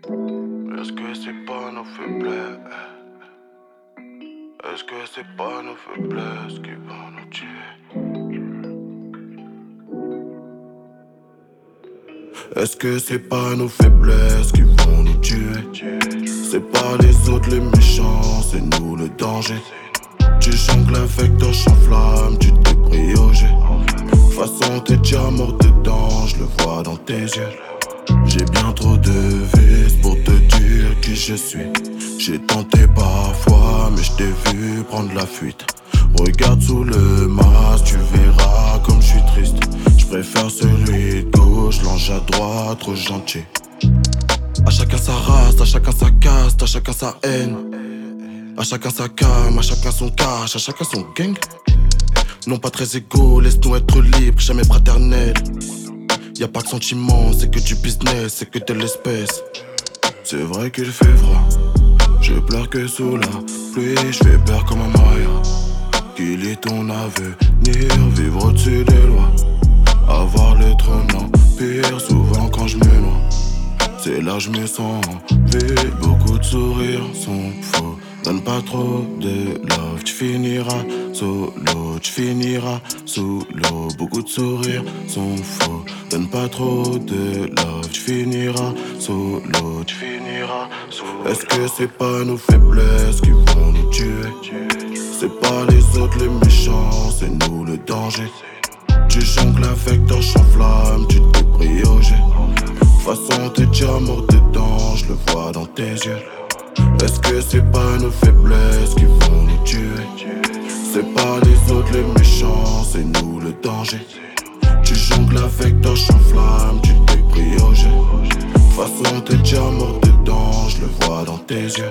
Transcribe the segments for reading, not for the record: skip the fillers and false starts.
Est-ce que c'est pas nos faiblesses? Est-ce que c'est pas nos faiblesses qui vont nous tuer? Est-ce que c'est pas nos faiblesses qui vont nous tuer? C'est pas les autres les méchants, c'est nous le danger. Tu jongles avec ton champ-flamme, tu t'es briogé. De toute façon t'es déjà mort dedans, je le vois dans tes yeux. J'ai bien trop de vis pour te dire qui je suis. J'ai tenté parfois, mais je t'ai vu prendre la fuite. Regarde sous le masque, tu verras comme je suis triste. Je préfère celui de gauche, l'ange à droite, trop gentil. À chacun sa race, à chacun sa caste, à chacun sa haine. À chacun sa cam, à chacun son cash, à chacun son gang. Non pas très égaux, laisse-nous être libres, jamais fraternels. Y'a pas de sentiment, c'est que du business, c'est que de l'espèce. C'est vrai qu'il fait froid, je pleure que sous la pluie. Je fais peur comme un Maya. Qu'il est ton avenir, vivre au-dessus des lois. Avoir le trône empire, souvent quand je me noie. C'est là je me sens vide, beaucoup de sourires sont faux. Donne pas trop de love, tu finiras solo, tu finiras sous l'eau. Beaucoup de sourires sont faux. Donne pas trop de love, tu finiras solo, tu finiras solo. Est-ce que c'est pas nos faiblesses qui vont nous tuer? C'est pas les autres les méchants, c'est nous le danger. Tu jongles avec ton champ-flamme, tu t'es briogé. De toute façon t'es déjà mort dedans, je le vois dans tes yeux. Est-ce que c'est pas nos faiblesses qui vont nous tuer? C'est pas les autres les méchants, c'est nous le danger. Tu jongles avec ton champ-flamme, tu t'es briogé. De toute façon t'es déjà mort dedans, je le vois dans tes yeux.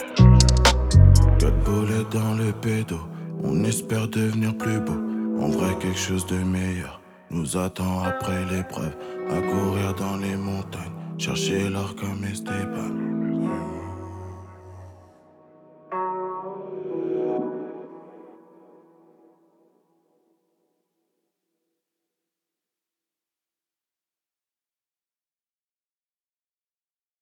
4 boulettes dans le pédo, on espère devenir plus beau. En vrai quelque chose de meilleur nous attend après l'épreuve. À courir dans les montagnes, chercher l'or comme Esteban.